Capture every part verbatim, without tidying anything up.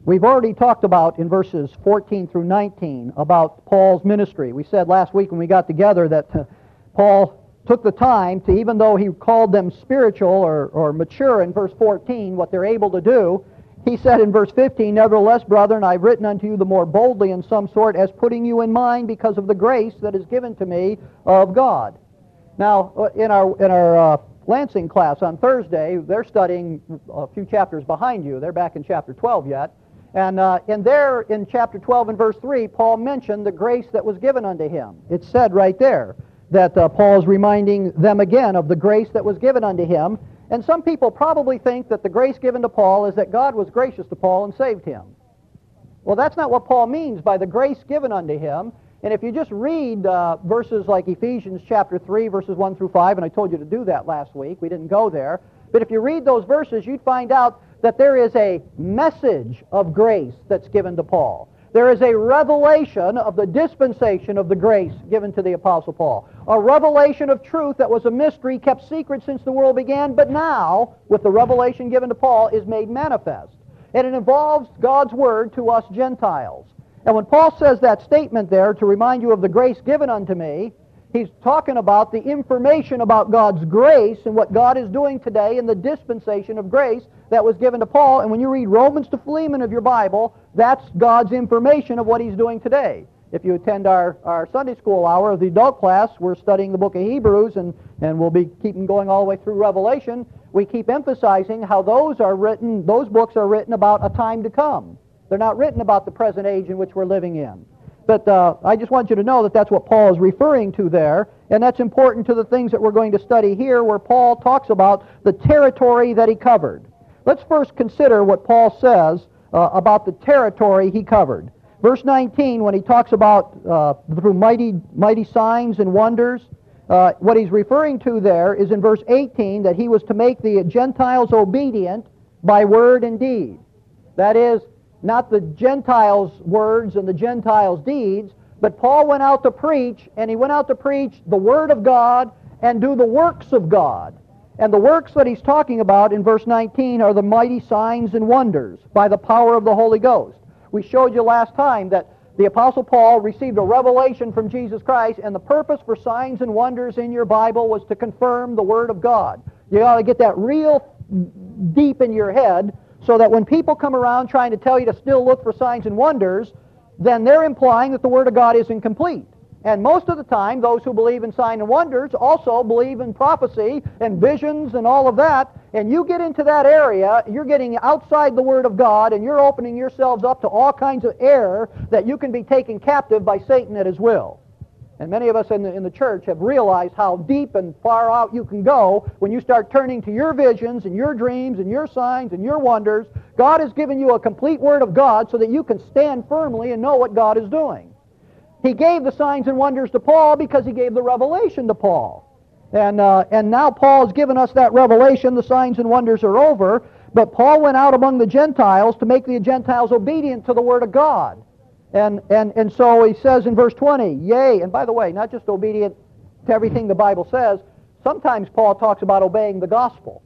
We've already talked about in verses fourteen through nineteen about Paul's ministry. We said last week when we got together that uh, Paul took the time to, even though he called them spiritual or, or mature in verse fourteen, what they're able to do, he said in verse fifteen, "Nevertheless, brethren, I've written unto you the more boldly in some sort, as putting you in mind because of the grace that is given to me of God." Now, in our in our uh, Lansing class on Thursday, they're studying a few chapters behind you. They're back in chapter twelve yet. And uh, in there, in chapter twelve and verse three, Paul mentioned the grace that was given unto him. It's said right there that uh, Paul is reminding them again of the grace that was given unto him. And some people probably think that the grace given to Paul is that God was gracious to Paul and saved him. Well, that's not what Paul means by the grace given unto him. And if you just read uh, verses like Ephesians chapter three, verses one through five, and I told you to do that last week, we didn't go there, but if you read those verses, you'd find out that there is a message of grace that's given to Paul. There is a revelation of the dispensation of the grace given to the Apostle Paul. A revelation of truth that was a mystery kept secret since the world began, but now, with the revelation given to Paul, is made manifest. And it involves God's Word to us Gentiles. And when Paul says that statement there, to remind you of the grace given unto me, he's talking about the information about God's grace and what God is doing today in the dispensation of grace that was given to Paul. And when you read Romans to Philemon of your Bible, that's God's information of what he's doing today. If you attend our, our Sunday school hour of the adult class, we're studying the book of Hebrews, and, and we'll be keeping going all the way through Revelation. We keep emphasizing how those are written, those books are written about a time to come. They're not written about the present age in which we're living in. But uh, I just want you to know that that's what Paul is referring to there, and that's important to the things that we're going to study here, where Paul talks about the territory that he covered. Let's first consider what Paul says uh, about the territory he covered. Verse nineteen, when he talks about uh, through mighty, mighty signs and wonders, uh, what he's referring to there is in verse eighteen that he was to make the Gentiles obedient by word and deed. That is, not the Gentiles' words and the Gentiles' deeds, but Paul went out to preach, and he went out to preach the Word of God and do the works of God. And the works that he's talking about in verse nineteen are the mighty signs and wonders by the power of the Holy Ghost. We showed you last time that the Apostle Paul received a revelation from Jesus Christ, and the purpose for signs and wonders in your Bible was to confirm the Word of God. You ought to get that real deep in your head, so that when people come around trying to tell you to still look for signs and wonders, then they're implying that the Word of God isn't complete. And most of the time, those who believe in signs and wonders also believe in prophecy and visions and all of that. And you get into that area, you're getting outside the Word of God, and you're opening yourselves up to all kinds of error that you can be taken captive by Satan at his will. And many of us in the, in the church have realized how deep and far out you can go when you start turning to your visions and your dreams and your signs and your wonders. God has given you a complete Word of God so that you can stand firmly and know what God is doing. He gave the signs and wonders to Paul because he gave the revelation to Paul. And, uh, and now Paul has given us that revelation. The signs and wonders are over. But Paul went out among the Gentiles to make the Gentiles obedient to the Word of God. And, and, and so he says in verse twenty, yea, and by the way, not just obedient to everything the Bible says, sometimes Paul talks about obeying the gospel.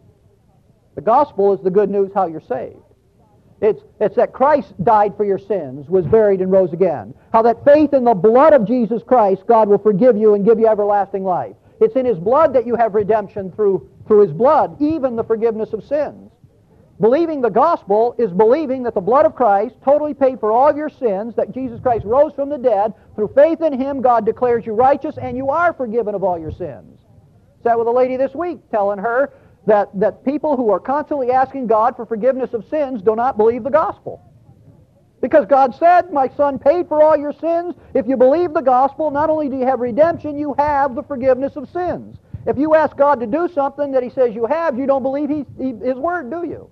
The gospel is the good news how you're saved. It's, it's that Christ died for your sins, was buried and rose again. How that faith in the blood of Jesus Christ, God will forgive you and give you everlasting life. It's in His blood that you have redemption through, through His blood, even the forgiveness of sins. Believing the gospel is believing that the blood of Christ totally paid for all of your sins, that Jesus Christ rose from the dead. Through faith in Him, God declares you righteous, and you are forgiven of all your sins. Sat with a lady this week telling her that, that people who are constantly asking God for forgiveness of sins do not believe the gospel. Because God said, my Son paid for all your sins. If you believe the gospel, not only do you have redemption, you have the forgiveness of sins. If you ask God to do something that He says you have, you don't believe he, he, His Word, do you?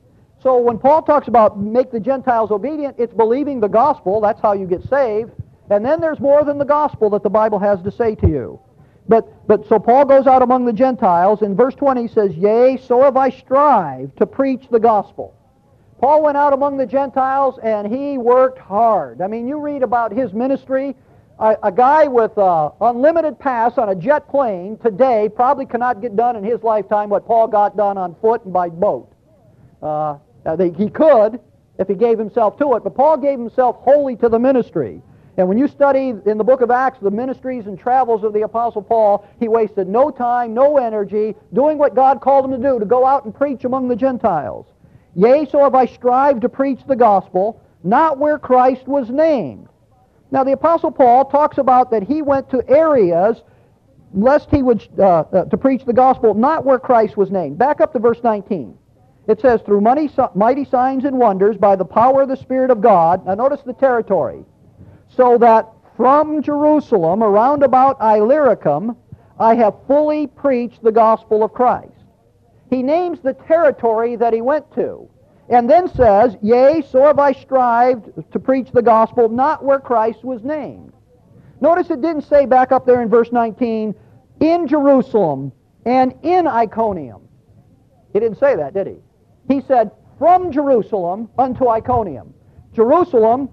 So when Paul talks about make the Gentiles obedient, it's believing the gospel. That's how you get saved. And then there's more than the gospel that the Bible has to say to you. But, but so Paul goes out among the Gentiles. In verse twenty he says, yea, so have I strived to preach the gospel. Paul went out among the Gentiles and he worked hard. I mean, you read about his ministry. A, a guy with uh, unlimited pass on a jet plane today probably cannot get done in his lifetime what Paul got done on foot and by boat. Uh, Uh, they, he could, if he gave himself to it. But Paul gave himself wholly to the ministry. And when you study in the book of Acts the ministries and travels of the Apostle Paul, he wasted no time, no energy, doing what God called him to do, to go out and preach among the Gentiles. Yea, so have I strived to preach the gospel, not where Christ was named. Now the Apostle Paul talks about that he went to areas lest he would uh, uh, to preach the gospel, not where Christ was named. Back up to verse nineteen. It says, through mighty, mighty signs and wonders by the power of the Spirit of God. Now notice the territory. So that from Jerusalem, around about Illyricum, I have fully preached the gospel of Christ. He names the territory that he went to, and then says, yea, so have I strived to preach the gospel, not where Christ was named. Notice it didn't say back up there in verse nineteen, in Jerusalem and in Iconium. He didn't say that, did he? He said, from Jerusalem unto Iconium. Jerusalem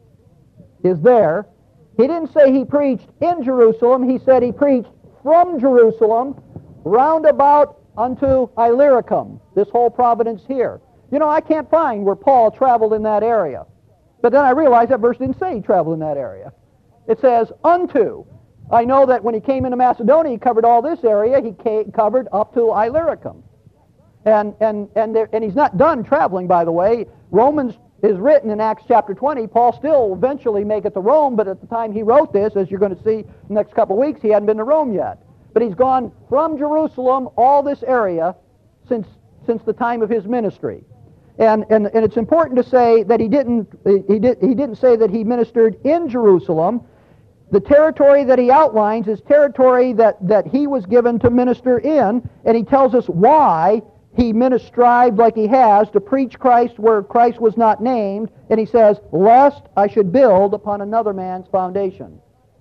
is there. He didn't say he preached in Jerusalem. He said he preached from Jerusalem round about unto Illyricum, this whole province here. You know, I can't find where Paul traveled in that area. But then I realized that verse didn't say he traveled in that area. It says unto. I know that when he came into Macedonia, he covered all this area. He came, covered up to Illyricum. And, and, and, there, and he's not done traveling, by the way. Romans is written in Acts chapter twenty. Paul still will eventually make it to Rome, but at the time he wrote this, as you're going to see in the next couple of weeks, he hadn't been to Rome yet. But he's gone from Jerusalem, all this area, since, since the time of his ministry. And, and, and it's important to say that he didn't, he, did, he didn't say that he ministered in Jerusalem. The territory that he outlines is territory that, that he was given to minister in, and he tells us why he ministered like he has to preach Christ where Christ was not named, and he says, lest I should build upon another man's foundation.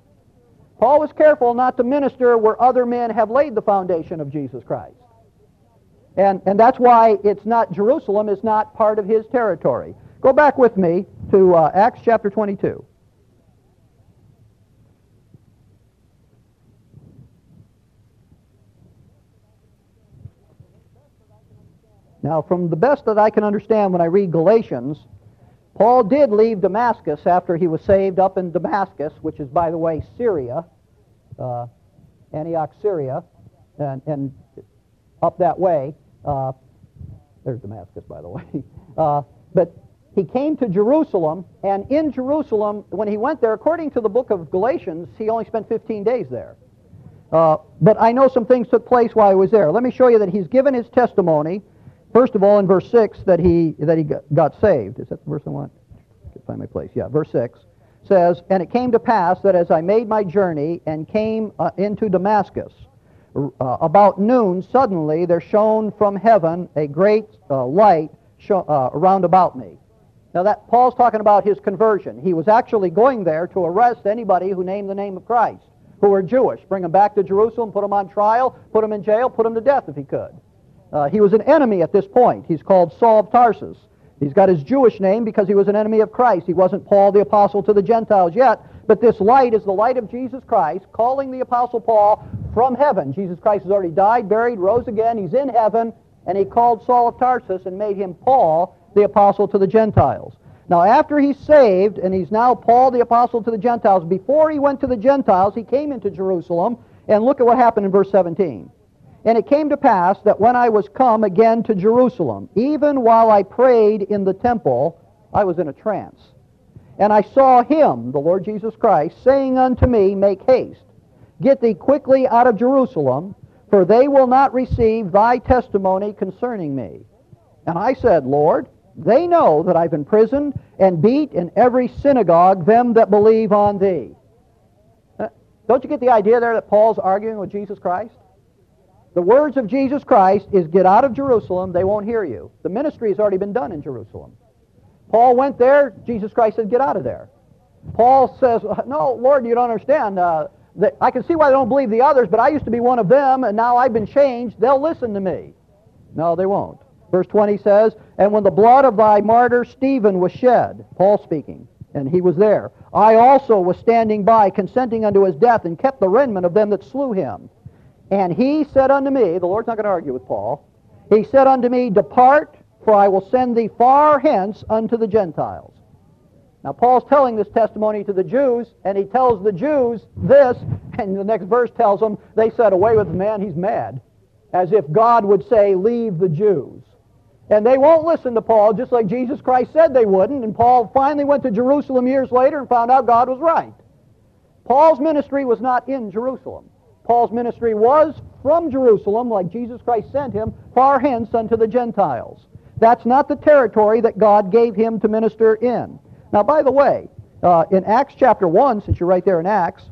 Paul was careful not to minister where other men have laid the foundation of Jesus Christ. And, and that's why it's not Jerusalem, is not part of his territory. Go back with me to uh, Acts chapter twenty-two. Now, from the best that I can understand when I read Galatians, Paul did leave Damascus after he was saved up in Damascus, which is, by the way, Syria, uh, Antioch, Syria, and, and up that way. Uh, there's Damascus, by the way. Uh, but he came to Jerusalem, and in Jerusalem, when he went there, according to the book of Galatians, he only spent fifteen days there. Uh, but I know some things took place while he was there. Let me show you that he's given his testimony. First of all, in verse six, that he that he got saved. Is that the verse I want? I can find my place. Yeah, verse six says, and it came to pass that as I made my journey and came uh, into Damascus, uh, about noon, suddenly there shone from heaven a great uh, light show, uh, around about me. Now that Paul's talking about his conversion. He was actually going there to arrest anybody who named the name of Christ, who were Jewish, bring them back to Jerusalem, put them on trial, put them in jail, put them to death if he could. Uh, he was an enemy at this point. He's called Saul of Tarsus. He's got his Jewish name because he was an enemy of Christ. He wasn't Paul the Apostle to the Gentiles yet, but this light is the light of Jesus Christ, calling the Apostle Paul from heaven. Jesus Christ has already died, buried, rose again. He's in heaven, and he called Saul of Tarsus and made him Paul the Apostle to the Gentiles. Now, after he's saved, and he's now Paul the Apostle to the Gentiles, before he went to the Gentiles, he came into Jerusalem, and look at what happened in verse seventeen. And it came to pass that when I was come again to Jerusalem, even while I prayed in the temple, I was in a trance. And I saw him, the Lord Jesus Christ, saying unto me, make haste, get thee quickly out of Jerusalem, for they will not receive thy testimony concerning me. And I said, Lord, they know that I've imprisoned and beat in every synagogue them that believe on thee. Uh, don't you get the idea there that Paul's arguing with Jesus Christ? The words of Jesus Christ is, get out of Jerusalem, they won't hear you. The ministry has already been done in Jerusalem. Paul went there, Jesus Christ said, get out of there. Paul says, no, Lord, you don't understand. Uh, that I can see why they don't believe the others, but I used to be one of them, and now I've been changed. They'll listen to me. No, they won't. Verse twenty says, and when the blood of thy martyr Stephen was shed, Paul speaking, and he was there, I also was standing by, consenting unto his death, and kept the remnant of them that slew him. And he said unto me, the Lord's not going to argue with Paul, he said unto me, depart for I will send thee far hence unto the Gentiles. Now, Paul's telling this testimony to the Jews, and he tells the Jews this, and the next verse tells them, they said, away with the man, he's mad. As if God would say, leave the Jews. And they won't listen to Paul, just like Jesus Christ said they wouldn't, and Paul finally went to Jerusalem years later and found out God was right. Paul's ministry was not in Jerusalem. Paul's ministry was from Jerusalem, like Jesus Christ sent him, far hence unto the Gentiles. That's not the territory that God gave him to minister in. Now, by the way, uh, in Acts chapter one, since you're right there in Acts,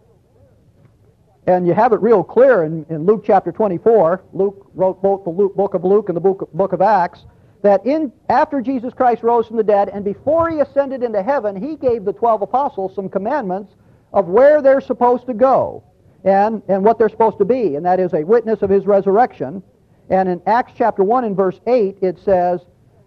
and you have it real clear in, in Luke chapter twenty-four, Luke wrote both the Luke, book of Luke and the book, book of Acts, that in after Jesus Christ rose from the dead and before he ascended into heaven, he gave the twelve apostles some commandments of where they're supposed to go and, and what they're supposed to be, and that is a witness of his resurrection. And in Acts chapter one and verse eight, it says,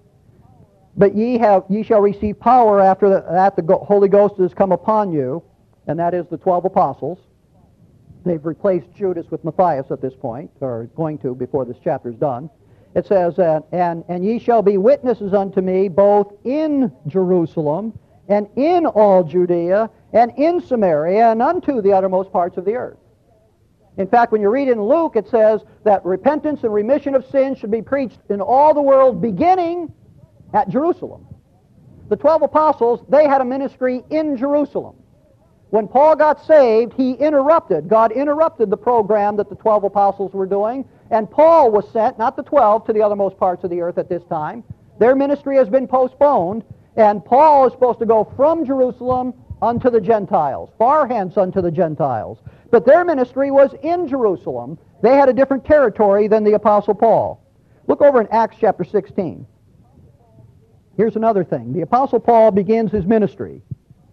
but ye have ye shall receive power after the, that the Holy Ghost has come upon you, and that is the twelve apostles. They've replaced Judas with Matthias at this point, or going to before this chapter is done. It says, uh, and, and ye shall be witnesses unto me both in Jerusalem and in all Judea and in Samaria and unto the uttermost parts of the earth. In fact, when you read in Luke, it says that repentance and remission of sins should be preached in all the world, beginning at Jerusalem. The twelve apostles, they had a ministry in Jerusalem. When Paul got saved, he interrupted, God interrupted the program that the twelve apostles were doing, and Paul was sent, not the twelve, to the othermost parts of the earth at this time. Their ministry has been postponed, and Paul is supposed to go from Jerusalem unto the Gentiles, far hence unto the Gentiles. But their ministry was in Jerusalem. They had a different territory than the Apostle Paul. Look over in Acts chapter sixteen. Here's another thing. The Apostle Paul begins his ministry.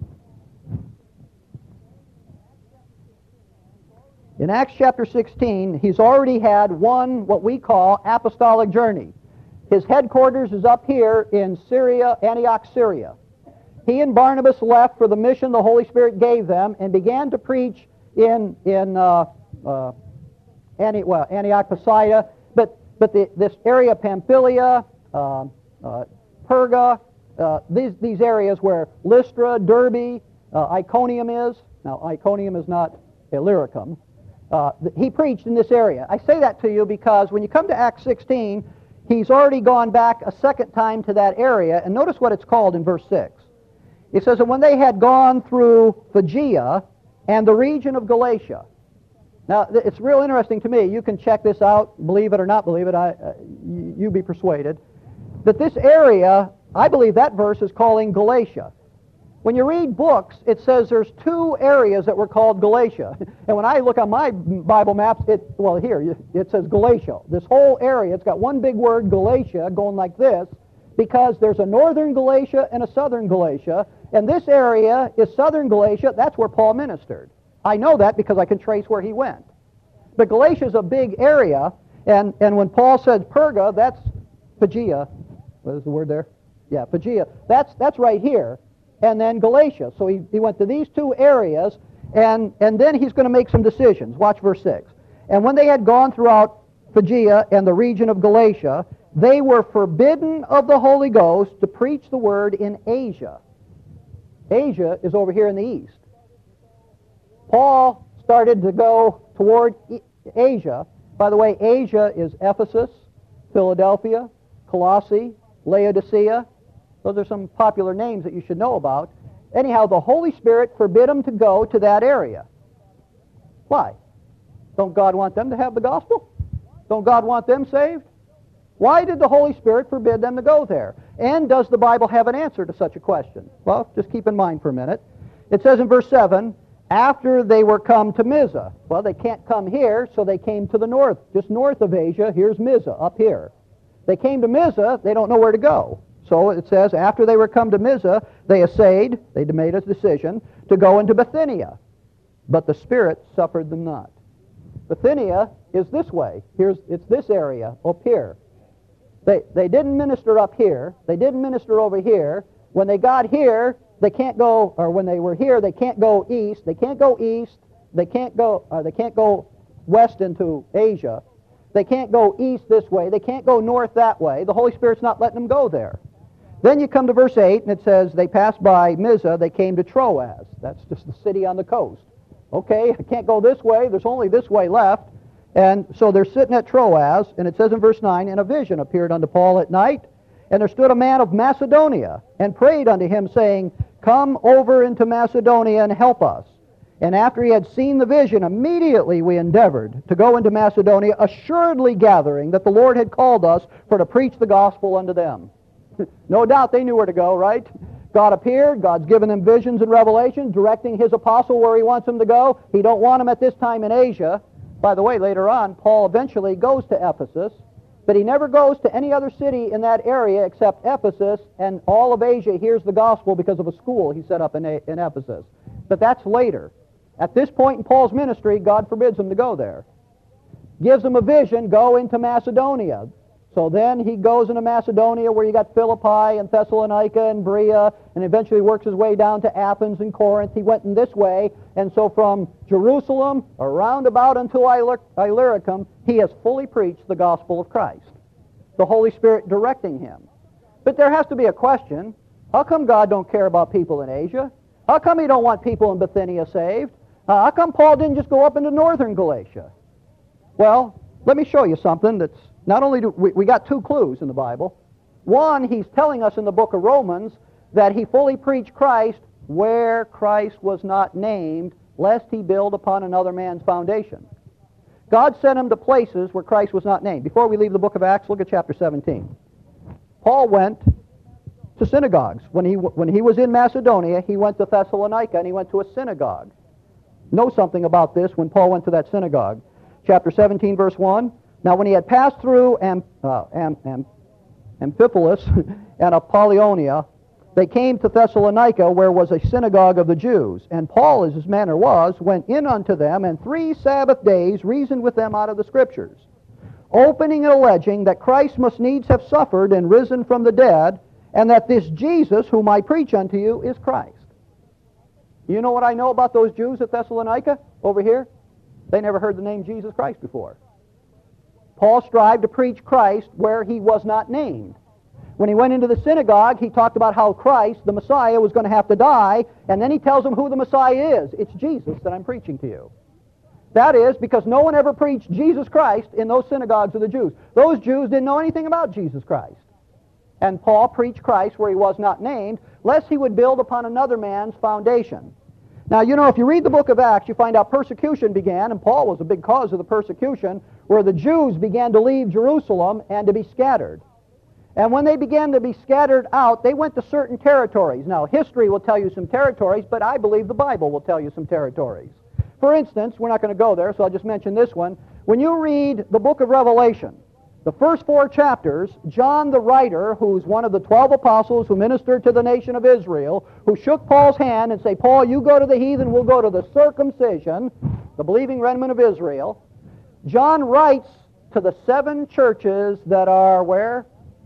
In Acts chapter sixteen, he's already had one, what we call, apostolic journey. His headquarters is up here in Syria, Antioch, Syria. He and Barnabas left for the mission the Holy Spirit gave them and began to preach in, in uh, uh, Antioch, well, Antioch, Pisidia, but, but the, this area, Pamphylia, uh, uh, Perga, uh, these, these areas where Lystra, Derbe, uh, Iconium is. Now, Iconium is not Illyricum. Uh, he preached in this area. I say that to you because when you come to Acts sixteen, he's already gone back a second time to that area, and notice what it's called in verse six. It says, and when they had gone through Phrygia and the region of Galatia. Now, it's real interesting to me. You can check this out, believe it or not believe it, I, uh, you be persuaded, that this area, I believe that verse is calling Galatia. When you read books, it says there's two areas that were called Galatia. And when I look on my Bible maps, it, well, here, it says Galatia. This whole area, it's got one big word, Galatia, going like this, because there's a northern Galatia and a southern Galatia, and this area is southern Galatia. That's where Paul ministered. I know that because I can trace where he went. But Galatia is a big area, and, and when Paul says Perga, that's Phrygia. What is the word there? Yeah, Phrygia. That's, that's right here. And then Galatia. So he, he went to these two areas, and, and then he's going to make some decisions. Watch verse six. And when they had gone throughout Phrygia and the region of Galatia, they were forbidden of the Holy Ghost to preach the word in Asia. Asia is over here in the east. Paul started to go toward Asia. By the way, Asia is Ephesus, Philadelphia, Colossae, Laodicea. Those are some popular names that you should know about. Anyhow, the Holy Spirit forbid them to go to that area. Why? Don't God want them to have the gospel? Don't God want them saved? Why did the Holy Spirit forbid them to go there? And does the Bible have an answer to such a question? Well, just keep in mind for a minute. It says in verse seven, after they were come to Mysia. Well, they can't come here, so they came to the north. Just north of Asia, here's Mysia, up here. They came to Mysia, they don't know where to go. So it says, after they were come to Mysia, they essayed, they made a decision, to go into Bithynia. But the Spirit suffered them not. Bithynia is this way. Here's, it's this area, up here. They, they didn't minister up here. They didn't minister over here. When they got here, they can't go, or when they were here, they can't go east. They can't go east. They can't go, uh, they can't go west into Asia. They can't go east this way. They can't go north that way. The Holy Spirit's not letting them go there. Then you come to verse eight, and it says, they passed by Mysia, they came to Troas. That's just the city on the coast. Okay, I can't go this way. There's only this way left. And so they're sitting at Troas, and it says in verse nine, and a vision appeared unto Paul at night, and there stood a man of Macedonia, and prayed unto him, saying, come over into Macedonia and help us. And after he had seen the vision, immediately we endeavored to go into Macedonia, assuredly gathering that the Lord had called us for to preach the gospel unto them. No doubt they knew where to go, right? God appeared. God's given them visions and revelations, directing his apostle where he wants them to go. He don't want them at this time in Asia. By the way, later on, Paul eventually goes to Ephesus, but he never goes to any other city in that area except Ephesus, and all of Asia hears the gospel because of a school he set up in, a- in Ephesus. But that's later. At this point in Paul's ministry, God forbids him to go there. Gives him a vision, go into Macedonia. So then he goes into Macedonia, where you got Philippi and Thessalonica and Berea, and eventually works his way down to Athens and Corinth. He went in this way, and so from Jerusalem around about until Illyricum, he has fully preached the gospel of Christ, the Holy Spirit directing him. But there has to be a question. How come God don't care about people in Asia? How come he don't want people in Bithynia saved? Uh, how come Paul didn't just go up into northern Galatia? Well, let me show you something that's not only do we, we got two clues in the Bible. One, he's telling us in the book of Romans that he fully preached Christ where Christ was not named, lest he build upon another man's foundation. God sent him to places where Christ was not named. Before we leave the book of Acts, look at chapter seventeen. Paul went to synagogues. When he, when he was in Macedonia, he went to Thessalonica and he went to a synagogue. Know something about this when Paul went to that synagogue. Chapter seventeen, verse one. Now when he had passed through Am, uh, Am, Am, Amphipolis and Apollonia, they came to Thessalonica, where was a synagogue of the Jews. And Paul, as his manner was, went in unto them, and three Sabbath days reasoned with them out of the Scriptures, opening and alleging that Christ must needs have suffered and risen from the dead, and that this Jesus, whom I preach unto you, is Christ. You know what I know about those Jews at Thessalonica over here? They never heard the name Jesus Christ before. Paul strived to preach Christ where he was not named. When he went into the synagogue, he talked about how Christ, the Messiah, was going to have to die, and then he tells them who the Messiah is. It's Jesus that I'm preaching to you. That is because no one ever preached Jesus Christ in those synagogues of the Jews. Those Jews didn't know anything about Jesus Christ. And Paul preached Christ where he was not named, lest he would build upon another man's foundation. Now, you know, if you read the book of Acts, you find out persecution began, and Paul was a big cause of the persecution, where the Jews began to leave Jerusalem and to be scattered. And when they began to be scattered out, they went to certain territories. Now, history will tell you some territories, but I believe the Bible will tell you some territories. For instance, we're not going to go there, so I'll just mention this one. When you read the book of Revelation, the first four chapters, John the writer, who's one of the twelve apostles who ministered to the nation of Israel, who shook Paul's hand and say, Paul, you go to the heathen, we'll go to the circumcision, the believing remnant of Israel. John writes to the seven churches that are where?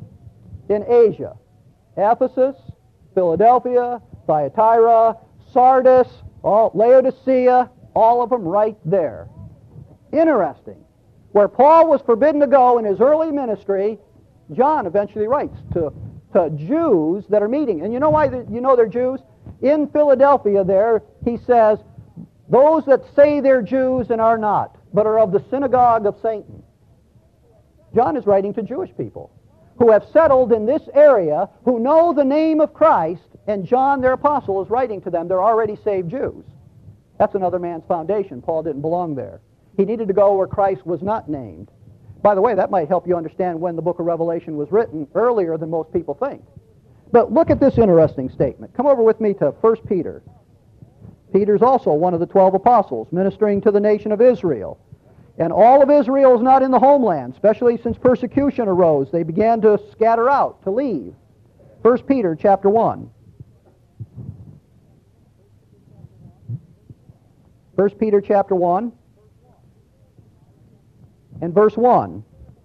In Asia. Ephesus, Philadelphia, Thyatira, Sardis, all, Laodicea, all of them right there. Interesting. Where Paul was forbidden to go in his early ministry, John eventually writes to, to Jews that are meeting. And you know why the, you know they're Jews? In Philadelphia there, he says, those that say they're Jews and are not, but are of the synagogue of Satan. John is writing to Jewish people who have settled in this area, who know the name of Christ, and John, their apostle, is writing to them. They're already saved Jews. That's another man's foundation. Paul didn't belong there. He needed to go where Christ was not named. By the way, that might help you understand when the book of Revelation was written, earlier than most people think. But look at this interesting statement. Come over with me to First Peter. Peter's also one of the twelve apostles, ministering to the nation of Israel. And all of Israel is not in the homeland, especially since persecution arose. They began to scatter out, to leave. First Peter chapter one. First Peter chapter one. In verse one,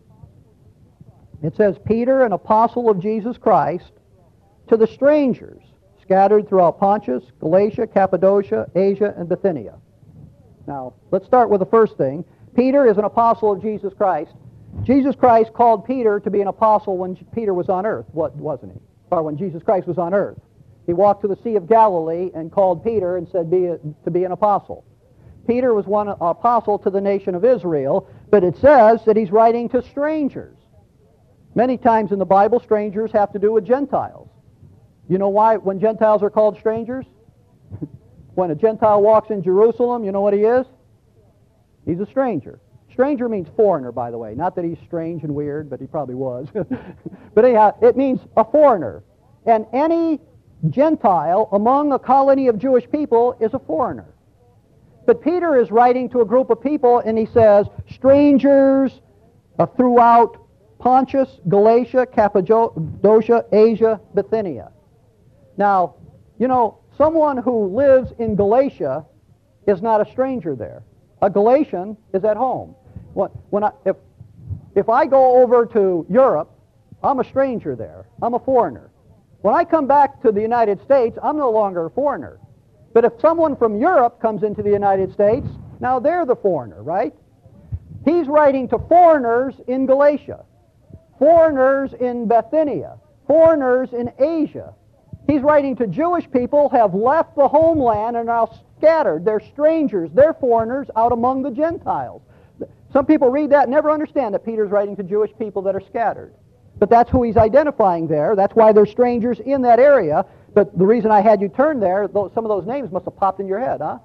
it says, Peter, an apostle of Jesus Christ, to the strangers scattered throughout Pontus, Galatia, Cappadocia, Asia, and Bithynia. Now, let's start with the first thing. Peter is an apostle of Jesus Christ. Jesus Christ called Peter to be an apostle when Peter was on earth, what wasn't he? Or when Jesus Christ was on earth. He walked to the Sea of Galilee and called Peter and said be a, to be an apostle. Peter was one apostle to the nation of Israel, but it says that he's writing to strangers. Many times in the Bible, strangers have to do with Gentiles. You know why when Gentiles are called strangers? When a Gentile walks in Jerusalem, you know what he is? He's a stranger. Stranger means foreigner, by the way. Not that he's strange and weird, but he probably was. But anyhow, it means a foreigner. And any Gentile among a colony of Jewish people is a foreigner. But Peter is writing to a group of people, and he says, strangers uh, throughout Pontus, Galatia, Cappadocia, Asia, Bithynia. Now, you know, someone who lives in Galatia is not a stranger there. A Galatian is at home. When I, if, if I go over to Europe, I'm a stranger there. I'm a foreigner. When I come back to the United States, I'm no longer a foreigner. But if someone from Europe comes into the United States, now they're the foreigner, right? He's writing to foreigners in Galatia, foreigners in Bithynia, foreigners in Asia. He's writing to Jewish people who have left the homeland and are now scattered. They're strangers. They're foreigners out among the Gentiles. Some people read that and never understand that Peter's writing to Jewish people that are scattered. But that's who he's identifying there. That's why there's strangers in that area. But the reason I had you turn there, some of those names must have popped in your head, huh?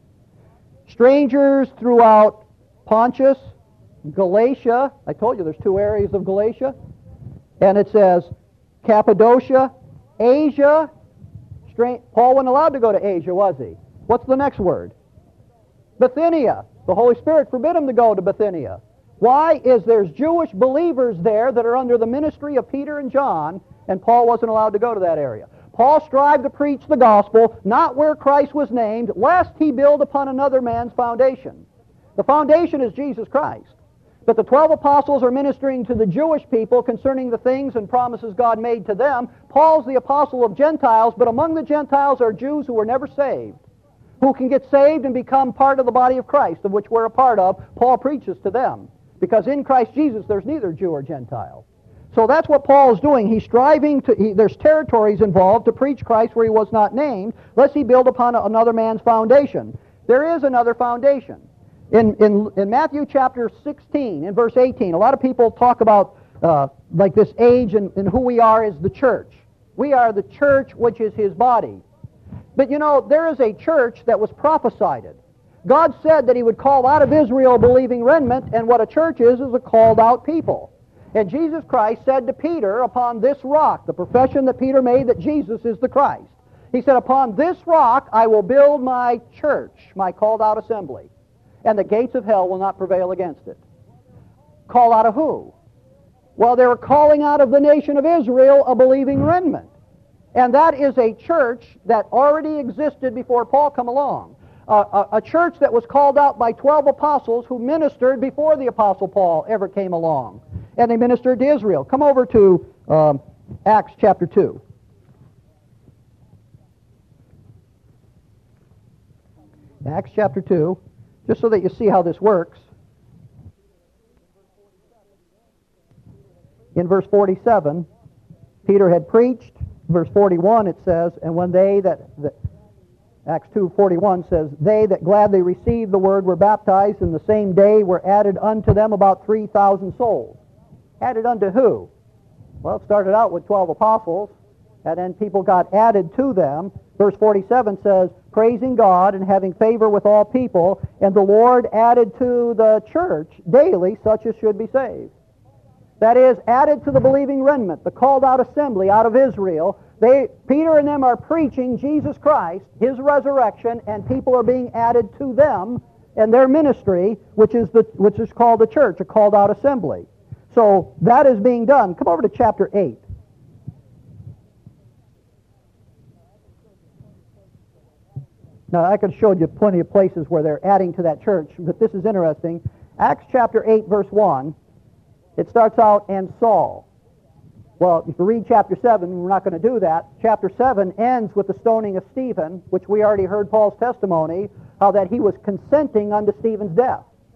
Strangers throughout Pontus, Galatia. I told you there's two areas of Galatia. And it says Cappadocia, Asia. Stra- Paul wasn't allowed to go to Asia, was he? What's the next word? Bithynia. The Holy Spirit forbid him to go to Bithynia. Why? Is there's Jewish believers there that are under the ministry of Peter and John, and Paul wasn't allowed to go to that area. Paul strived to preach the gospel, not where Christ was named, lest he build upon another man's foundation. The foundation is Jesus Christ. But the twelve apostles are ministering to the Jewish people concerning the things and promises God made to them. Paul's the apostle of Gentiles, but among the Gentiles are Jews who were never saved, who can get saved and become part of the body of Christ, of which we're a part of. Paul preaches to them. Because in Christ Jesus, there's neither Jew or Gentile. So that's what Paul is doing. He's striving to, he, there's territories involved to preach Christ where he was not named, lest he build upon a, another man's foundation. There is another foundation. In, in, in Matthew chapter sixteen, in verse eighteen, a lot of people talk about uh, like this age and, and who we are as the church. We are the church, which is his body. But you know, there is a church that was prophesied. God said that he would call out of Israel a believing remnant, and what a church is is a called out people. And Jesus Christ said to Peter, upon this rock, the profession that Peter made that Jesus is the Christ, he said, upon this rock I will build my church, my called out assembly, and the gates of hell will not prevail against it. Call out of who? Well, they were calling out of the nation of Israel a believing remnant. And that is a church that already existed before Paul come along. Uh, a, a church that was called out by twelve apostles who ministered before the apostle Paul ever came along. And they ministered to Israel. Come over to um, Acts chapter two. Acts chapter two, just so that you see how this works. In verse forty-seven, Peter had preached. Verse forty-one it says, and when they that... that Acts two forty-one says, they that gladly received the word were baptized, and the same day were added unto them about three thousand souls. Added unto who? Well, it started out with twelve apostles, and then people got added to them. Verse forty-seven says, praising God and having favor with all people, and the Lord added to the church daily such as should be saved. That is, added to the believing remnant, the called out assembly out of Israel. They, Peter and them are preaching Jesus Christ, his resurrection, and people are being added to them and their ministry, which is the which is called the church, a called out assembly. So that is being done. Come over to chapter eight. Now, I could have showed you plenty of places where they're adding to that church, but this is interesting. Acts chapter eight, verse one, it starts out, and Saul. Well, if you read chapter seven, we're not going to do that. Chapter seven ends with the stoning of Stephen, which we already heard Paul's testimony, how that he was consenting unto Stephen's death.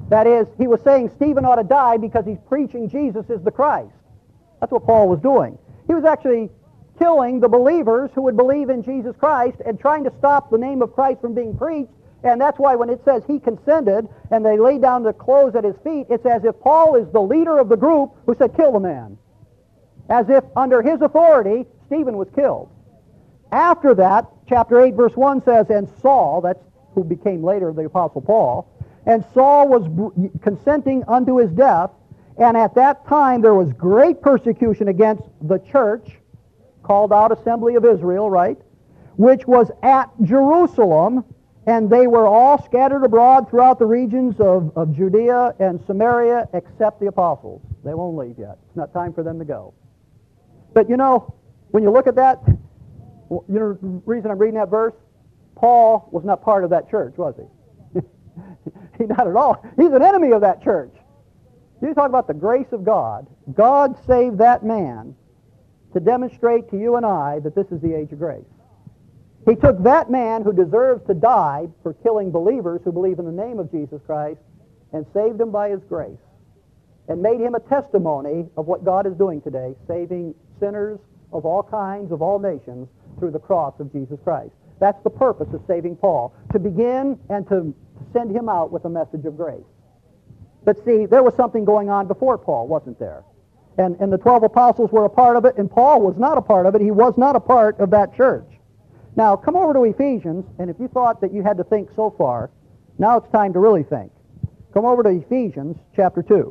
That is, he was saying Stephen ought to die because he's preaching Jesus is the Christ. That's what Paul was doing. He was actually killing the believers who would believe in Jesus Christ and trying to stop the name of Christ from being preached. And that's why when it says he consented and they laid down their clothes at his feet, it's as if Paul is the leader of the group who said, kill the man. As if under his authority, Stephen was killed. After that, chapter eight, verse one says, and Saul, that's who became later the Apostle Paul, and Saul was br- consenting unto his death, and at that time there was great persecution against the church, called out Assembly of Israel, right, which was at Jerusalem, and they were all scattered abroad throughout the regions of, of Judea and Samaria, except the apostles. They won't leave yet. It's not time for them to go. But you know, when you look at that, you know the reason I'm reading that verse? Paul was not part of that church, was he? he not at all. He's an enemy of that church. You talk about the grace of God. God saved that man to demonstrate to you and I that this is the age of grace. He took that man who deserves to die for killing believers who believe in the name of Jesus Christ and saved him by his grace and made him a testimony of what God is doing today, saving sinners of all kinds, of all nations, through the cross of Jesus Christ. That's the purpose of saving Paul, to begin and to send him out with a message of grace. But see, there was something going on before Paul, wasn't there? And, and the twelve apostles were a part of it, and Paul was not a part of it. He was not a part of that church. Now, come over to Ephesians, and if you thought that you had to think so far, now it's time to really think. Come over to Ephesians chapter two.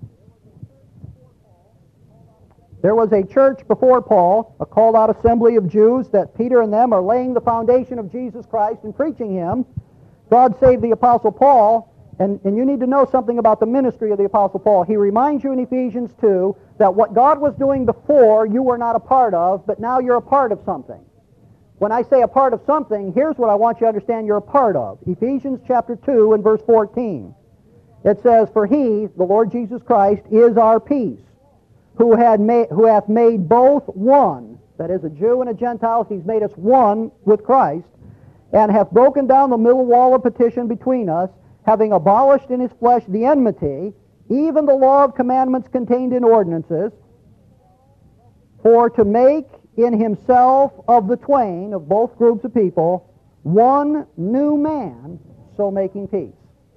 There was a church before Paul, a called-out assembly of Jews, that Peter and them are laying the foundation of Jesus Christ and preaching him. God saved the Apostle Paul, and, and you need to know something about the ministry of the Apostle Paul. He reminds you in Ephesians two that what God was doing before you were not a part of, but now you're a part of something. When I say a part of something, here's what I want you to understand you're a part of. Ephesians chapter two and verse fourteen. It says, for he, the Lord Jesus Christ, is our peace, who had made, who hath made both one, that is, a Jew and a Gentile. He's made us one with Christ, and hath broken down the middle wall of petition between us, having abolished in his flesh the enmity, even the law of commandments contained in ordinances, for to make in himself of the twain, of both groups of people, one new man, so making peace.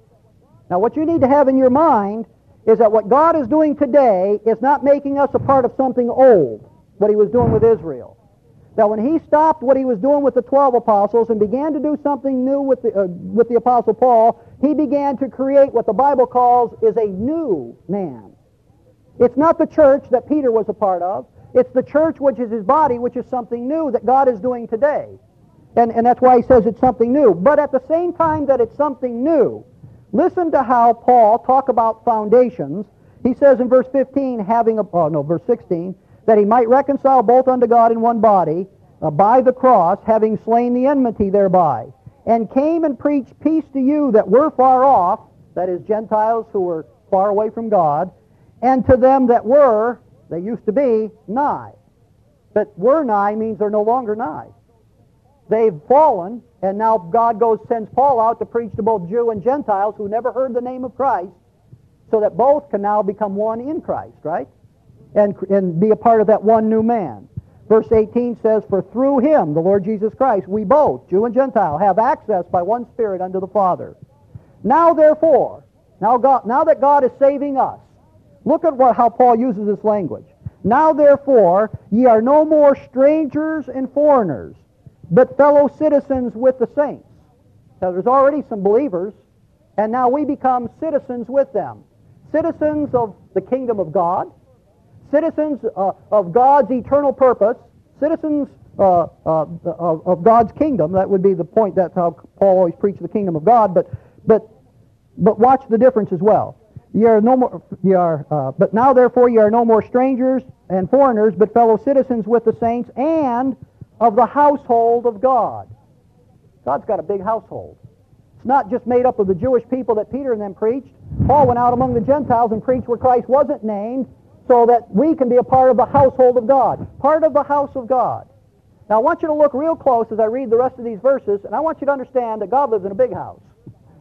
Now what you need to have in your mind is that what God is doing today is not making us a part of something old, what he was doing with Israel. That when he stopped what he was doing with the twelve apostles and began to do something new with the, uh, with the Apostle Paul, he began to create what the Bible calls is a new man. It's not the church that Peter was a part of. It's the church, which is his body, which is something new that God is doing today. And, and that's why he says it's something new. But at the same time that it's something new, listen to how Paul talk about foundations. He says in verse fifteen, having a, oh no, verse sixteen, that he might reconcile both unto God in one body, uh, by the cross, having slain the enmity thereby, and came and preached peace to you that were far off, that is, Gentiles who were far away from God, and to them that were, they used to be, nigh. But were nigh means they're no longer nigh. They've fallen, and now God goes sends Paul out to preach to both Jew and Gentiles who never heard the name of Christ, so that both can now become one in Christ, right? And, and be a part of that one new man. Verse eighteen says, for through him, the Lord Jesus Christ, we both, Jew and Gentile, have access by one Spirit unto the Father. Now therefore, now, God, now that God is saving us, look at what, how Paul uses this language. Now therefore, ye are no more strangers and foreigners, but fellow citizens with the saints. So there's already some believers, and now we become citizens with them. Citizens of the kingdom of God, citizens uh, of God's eternal purpose, citizens uh, uh, of, of God's kingdom. That would be the point. That's how Paul always preached the kingdom of God. But, but, but watch the difference as well. Ye are no more. Ye are. Uh, but now, therefore, ye are no more strangers and foreigners, but fellow citizens with the saints, and of the household of God. God's got a big household. It's not just made up of the Jewish people that Peter and them preached. Paul went out among the Gentiles and preached where Christ wasn't named, so that we can be a part of the household of God, part of the house of God. Now, I want you to look real close as I read the rest of these verses, and I want you to understand that God lives in a big house.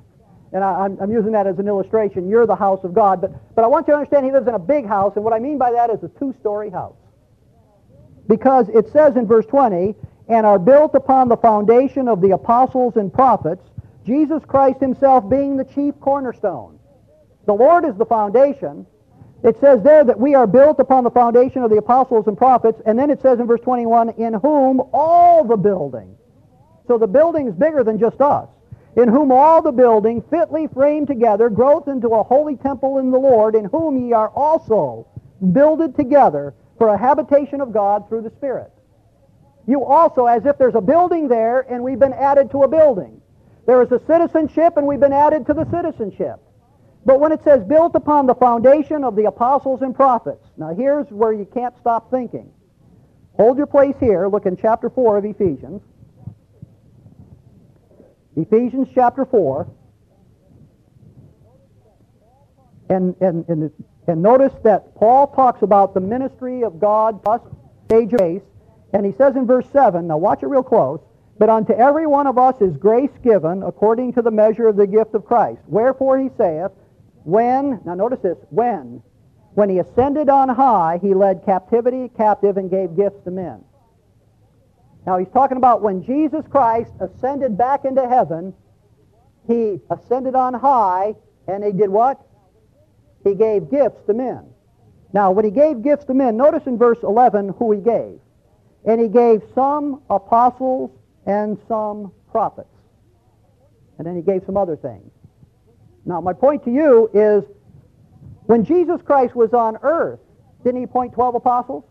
And I, I'm, I'm using that as an illustration. You're the house of God. But, but I want you to understand he lives in a big house, and what I mean by that is a two-story house. Because it says in verse twenty, and are built upon the foundation of the apostles and prophets, Jesus Christ himself being the chief cornerstone. The Lord is the foundation. It says there that we are built upon the foundation of the apostles and prophets, and then it says in verse twenty-one, in whom all the building. So the building is bigger than just us. In whom all the building, fitly framed together, groweth into a holy temple in the Lord, in whom ye are also builded together for a habitation of God through the Spirit. You also, as if there's a building there, and we've been added to a building. There is a citizenship, and we've been added to the citizenship. But when it says built upon the foundation of the apostles and prophets, now here's where you can't stop thinking. Hold your place here. Look in chapter four of Ephesians. Ephesians chapter four. And, and, and, and notice that Paul talks about the ministry of God, age of grace, and he says in verse seven, now watch it real close, but unto every one of us is grace given according to the measure of the gift of Christ. Wherefore he saith, when, now notice this, when, when he ascended on high, he led captivity captive and gave gifts to men. Now he's talking about when Jesus Christ ascended back into heaven, he ascended on high, and he did what? He gave gifts to men. Now when he gave gifts to men, notice in verse eleven who he gave. And he gave some apostles and some prophets. And then he gave some other things. Now, my point to you is, when Jesus Christ was on earth, didn't he appoint twelve apostles?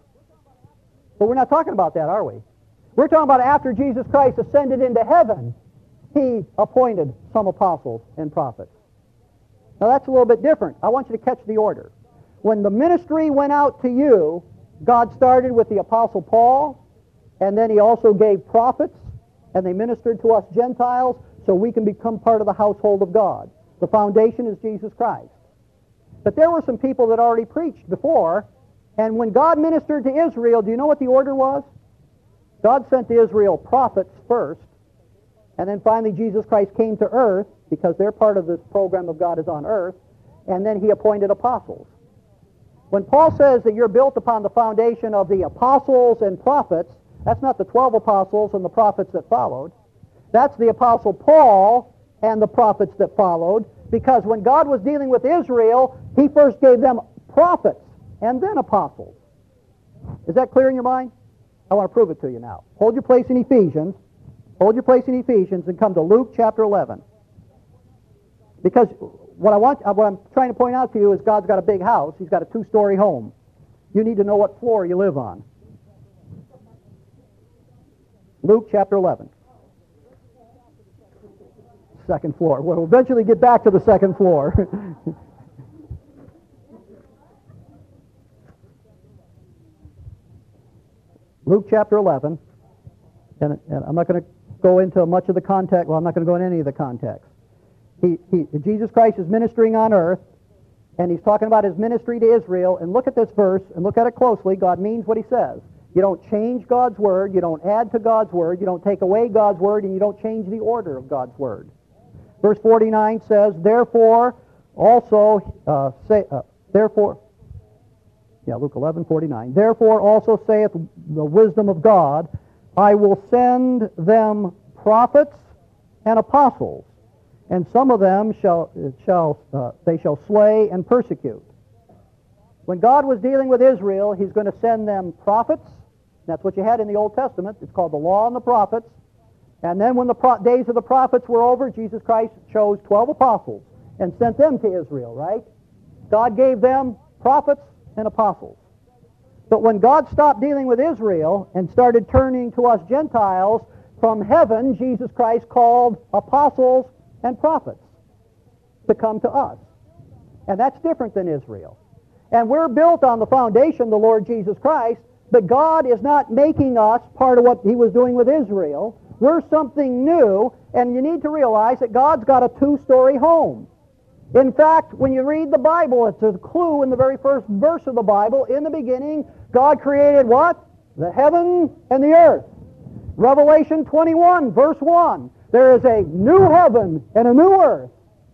But we're not talking about that, are we? We're talking about after Jesus Christ ascended into heaven, he appointed some apostles and prophets. Now, that's a little bit different. I want you to catch the order. When the ministry went out to you, God started with the Apostle Paul, and then he also gave prophets, and they ministered to us Gentiles so we can become part of the household of God. The foundation is Jesus Christ. But there were some people that already preached before, and when God ministered to Israel, do you know what the order was? God sent to Israel prophets first, and then finally Jesus Christ came to earth, because they're part of this program of God is on earth, and then he appointed apostles. When Paul says that you're built upon the foundation of the apostles and prophets, that's not the twelve apostles and the prophets that followed. That's the apostle Paul and the prophets that followed, because when God was dealing with Israel, he first gave them prophets and then apostles. Is that clear in your mind? I want to prove it to you now. Hold your place in Ephesians. Hold your place in Ephesians and come to Luke chapter eleven. Because what I want, what I'm trying to point out to you is God's got a big house. He's got a two-story home. You need to know what floor you live on. Luke chapter eleven. Second floor. We'll eventually get back to the second floor. Luke chapter eleven. And, and I'm not going to go into much of the context. Well, I'm not going to go into any of the context. He, he, Jesus Christ is ministering on earth, and he's talking about his ministry to Israel. And look at this verse, and look at it closely. God means what he says. You don't change God's word. You don't add to God's word. You don't take away God's word, and you don't change the order of God's word. Verse forty-nine says, therefore also, uh, say, uh, therefore, yeah, Luke eleven, forty-nine. Therefore also saith the wisdom of God, I will send them prophets and apostles, and some of them shall, shall uh, they shall slay and persecute. When God was dealing with Israel, he's going to send them prophets. That's what you had in the Old Testament. It's called the Law and the Prophets. And then when the pro- days of the prophets were over, Jesus Christ chose twelve apostles and sent them to Israel, right? God gave them prophets and apostles. But when God stopped dealing with Israel and started turning to us Gentiles, from heaven, Jesus Christ called apostles and prophets to come to us. And that's different than Israel. And we're built on the foundation, the Lord Jesus Christ, but God is not making us part of what he was doing with Israel. We're something new, and you need to realize that God's got a two-story home. In fact, when you read the Bible, it's a clue in the very first verse of the Bible. In the beginning, God created what? The heaven and the earth. Revelation twenty-one, verse one. There is a new heaven and a new earth.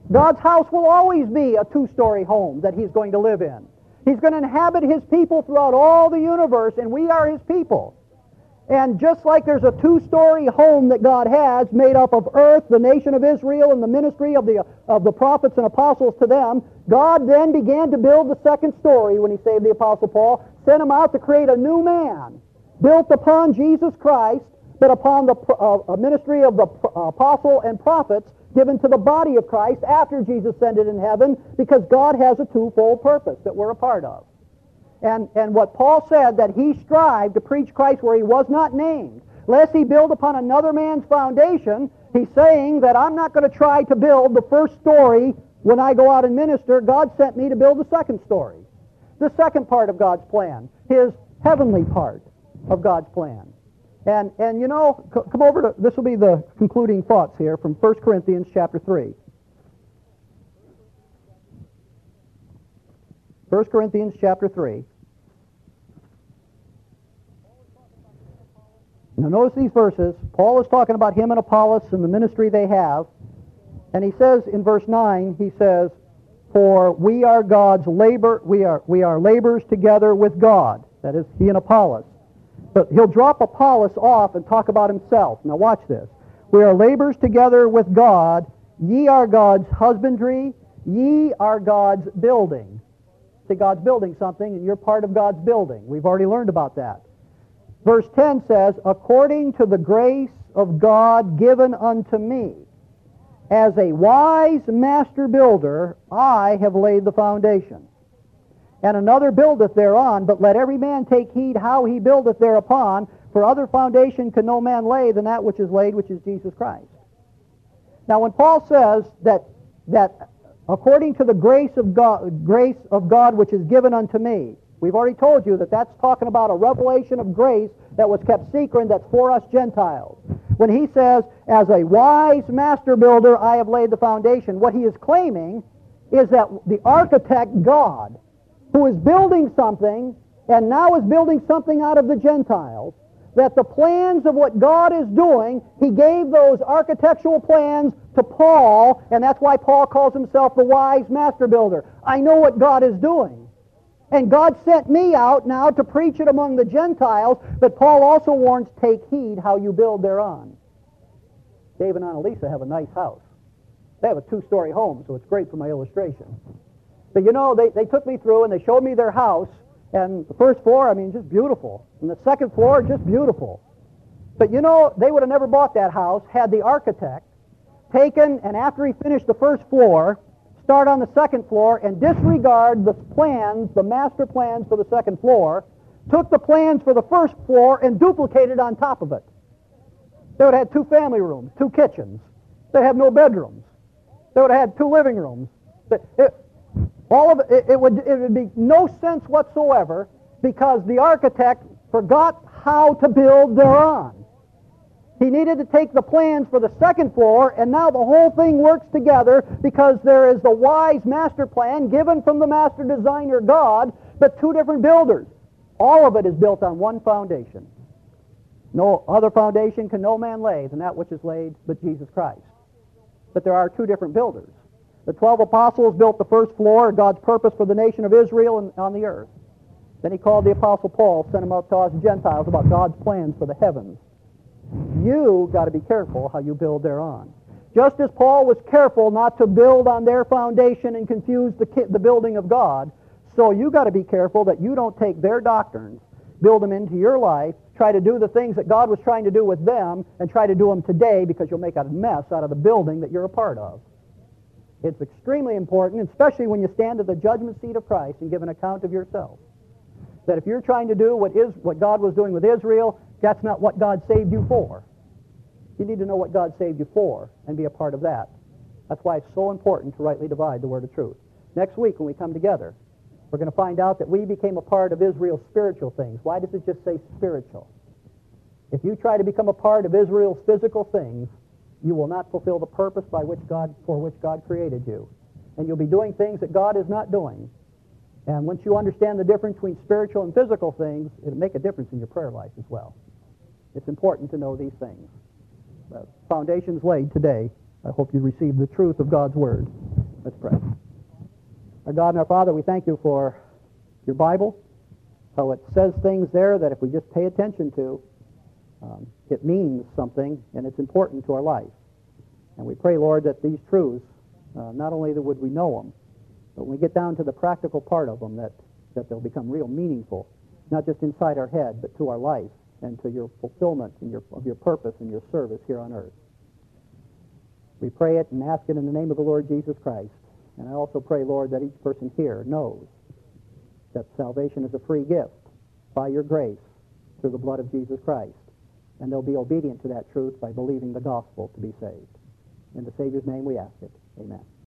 God's house will always be a two-story home that He's going to live in. He's going to inhabit His people throughout all the universe, and we are His people. And just like there's a two-story home that God has made up of earth, the nation of Israel, and the ministry of the, of the prophets and apostles to them, God then began to build the second story when He saved the Apostle Paul, sent him out to create a new man, built upon Jesus Christ, but upon the uh, ministry of the uh, apostle and prophets given to the body of Christ after Jesus ascended in heaven, because God has a twofold purpose that we're a part of. And, and what Paul said, that he strived to preach Christ where he was not named, lest he build upon another man's foundation, he's saying that I'm not going to try to build the first story when I go out and minister. God sent me to build the second story, the second part of God's plan, His heavenly part of God's plan. And, and you know, c- come over to, this will be the concluding thoughts here from First Corinthians chapter three. First Corinthians chapter three. Now notice these verses. Paul is talking about him and Apollos and the ministry they have. And he says in verse nine, he says, for we are God's labor, we are, we are laborers together with God. That is, he and Apollos. But he'll drop Apollos off and talk about himself. Now watch this. We are laborers together with God. Ye are God's husbandry. Ye are God's building. See, God's building something, and you're part of God's building. We've already learned about that. Verse ten says, according to the grace of God given unto me, as a wise master builder, I have laid the foundation. And another buildeth thereon, but let every man take heed how he buildeth thereupon, for other foundation can no man lay than that which is laid, which is Jesus Christ. Now when Paul says that, that according to the grace of God, grace of God which is given unto me, we've already told you that that's talking about a revelation of grace that was kept secret, and that's for us Gentiles. When he says, as a wise master builder I have laid the foundation, what he is claiming is that the architect God, who is building something, and now is building something out of the Gentiles, that the plans of what God is doing, he gave those architectural plans to Paul, and that's why Paul calls himself the wise master builder. I know what God is doing. And God sent me out now to preach it among the Gentiles, but Paul also warns, take heed how you build thereon. Dave and Annalisa have a nice house. They have a two-story home, so it's great for my illustration. But you know, they, they took me through and they showed me their house, and the first floor, I mean, just beautiful. And the second floor, just beautiful. But you know, they would have never bought that house had the architect taken, and after he finished the first floor, start on the second floor and disregard the plans, the master plans for the second floor, took the plans for the first floor and duplicated on top of it. They would have had two family rooms, two kitchens. They'd have no bedrooms. They would have had two living rooms. It, it, all of it, it would it would be no sense whatsoever, because the architect forgot how to build thereon. He needed to take the plans for the second floor, and now the whole thing works together because there is the wise master plan given from the master designer God, but two different builders. All of it is built on one foundation. No other foundation can no man lay than that which is laid but Jesus Christ. But there are two different builders. The twelve apostles built the first floor, God's purpose for the nation of Israel and on the earth. Then he called the apostle Paul, sent him out to us Gentiles about God's plans for the heavens. You got to be careful how you build thereon. Just as Paul was careful not to build on their foundation and confuse the, ki- the building of God, so you got to be careful that you don't take their doctrines, build them into your life, try to do the things that God was trying to do with them, and try to do them today, because you'll make a mess out of the building that you're a part of. It's extremely important, especially when you stand at the judgment seat of Christ and give an account of yourself, that if you're trying to do what is what God was doing with Israel, that's not what God saved you for. You need to know what God saved you for and be a part of that. That's why it's so important to rightly divide the word of truth. Next week when we come together, we're going to find out that we became a part of Israel's spiritual things. Why does it just say spiritual? If you try to become a part of Israel's physical things, you will not fulfill the purpose by which God, for which God created you. And you'll be doing things that God is not doing. And once you understand the difference between spiritual and physical things, it'll make a difference in your prayer life as well. It's important to know these things. The foundation's laid today. I hope you receive the truth of God's Word. Let's pray. Our God and our Father, we thank you for your Bible, how it says things there that if we just pay attention to, um, it means something and it's important to our life. And we pray, Lord, that these truths, uh, not only that would we know them, but when we get down to the practical part of them, that, that they'll become real meaningful, not just inside our head, but to our life and to your fulfillment and your, of your purpose and your service here on earth. We pray it and ask it in the name of the Lord Jesus Christ. And I also pray, Lord, that each person here knows that salvation is a free gift by your grace through the blood of Jesus Christ. And they'll be obedient to that truth by believing the gospel to be saved. In the Savior's name we ask it. Amen.